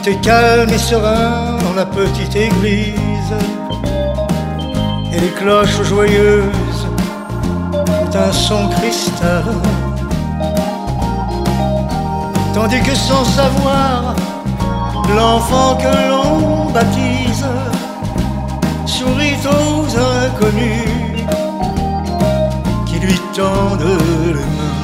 Tout est calme et serein dans la petite église, et les cloches joyeuses ont un son cristallin. Tandis que sans savoir, l'enfant que l'on baptise sourit aux inconnus qui lui tendent les mains.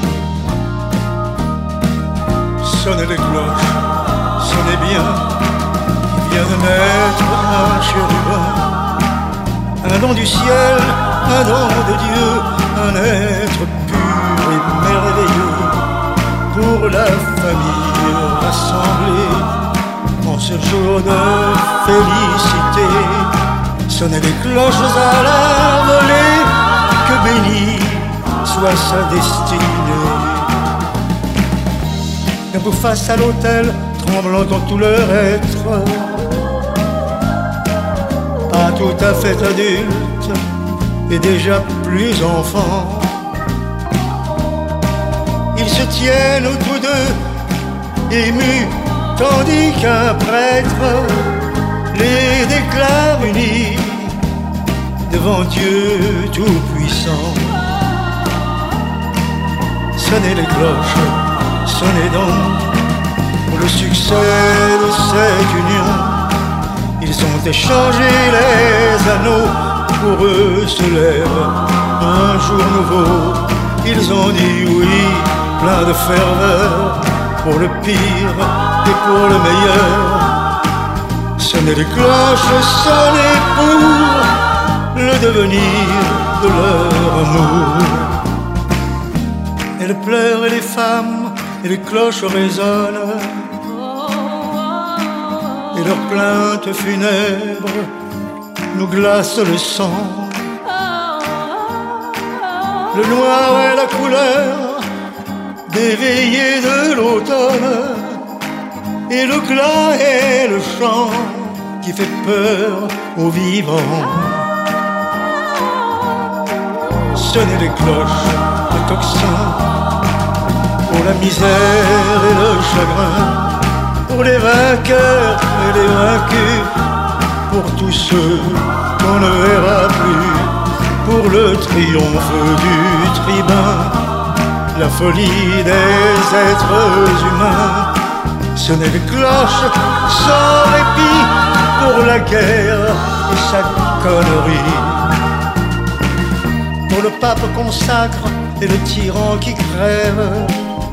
Sonnez les cloches, sonnez bien, il vient de naître un chérubin, un don du ciel, un don de Dieu, un être pur et merveilleux pour la famille rassemblée en ce jour de félicité. Sonnez les cloches à la volée, que bénie soit sa destinée. Debout face à l'autel, tremblant dans tout leur être, pas tout à fait adulte et déjà plus enfant, ils se tiennent tous deux émus, tandis qu'un prêtre les déclare unis devant Dieu tout-puissant. Sonnez les cloches, sonnez donc pour le succès de cette union. Ils ont échangé les anneaux, pour eux se lève un jour nouveau. Ils ont dit oui, plein de ferveur, pour le pire et pour le meilleur. Sonnez les cloches, sonnez pour le devenir de leur amour. Elles pleurent et les femmes, et les cloches résonnent, et leurs plaintes funèbres nous glacent le sang. Le noir est la couleur des veillées de l'automne, et le glas est le chant qui fait peur aux vivants. Sonnez les cloches, le tocsin, pour la misère et le chagrin, pour les vainqueurs et les vaincus, pour tous ceux qu'on ne verra plus, pour le triomphe du tribun, la folie des êtres humains. Sonnez les cloches sans répit pour la guerre et sa connerie, pour le pape consacre et le tyran qui crève,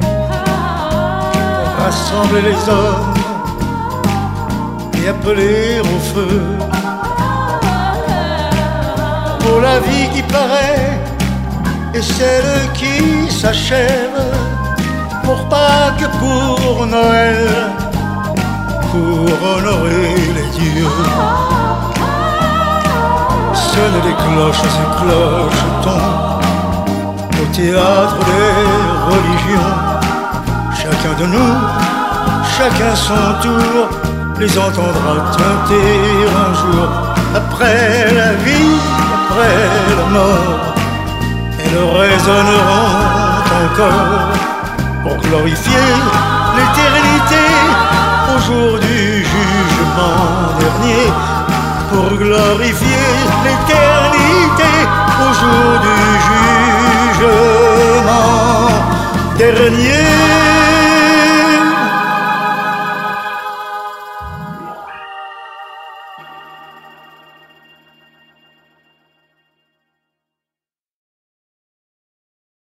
pour rassembler les hommes et appeler au feu, pour la vie qui paraît et celle qui s'achève, pour Pâques, pour Noël, pour honorer les dieux. Sonnent les cloches, ces clochetons au théâtre des religions. Chacun de nous, chacun son tour, les entendra tinter un jour. Après la vie, après la mort, elles résonneront encore pour glorifier l'éternité au jour du jugement dernier, pour glorifier l'éternité au jour du jugement dernier.